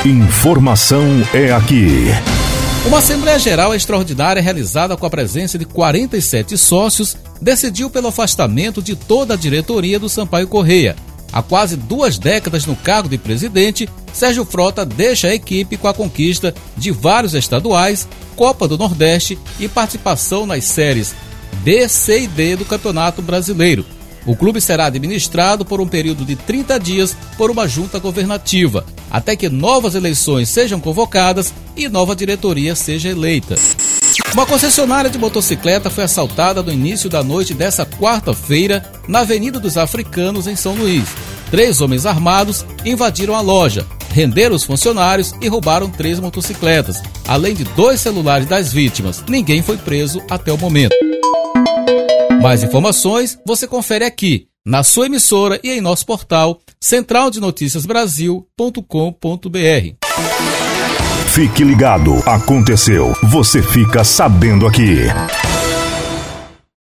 Informação é aqui. Uma Assembleia Geral Extraordinária realizada com a presença de 47 sócios decidiu pelo afastamento de toda a diretoria do Sampaio Corrêa. Há quase 2 décadas no cargo de presidente, Sérgio Frota deixa a equipe com a conquista de vários estaduais, Copa do Nordeste e participação nas séries B, C e D do Campeonato Brasileiro. O clube será administrado por um período de 30 dias por uma junta governativa, até que novas eleições sejam convocadas e nova diretoria seja eleita. Uma concessionária de motocicleta foi assaltada no início da noite dessa quarta-feira na Avenida dos Africanos, em São Luís. 3 homens armados invadiram a loja, renderam os funcionários e roubaram 3 motocicletas, além de 2 celulares das vítimas. Ninguém foi preso até o momento. Mais informações você confere aqui, na sua emissora e em nosso portal centraldenoticiasbrasil.com.br. Fique ligado, aconteceu, você fica sabendo aqui.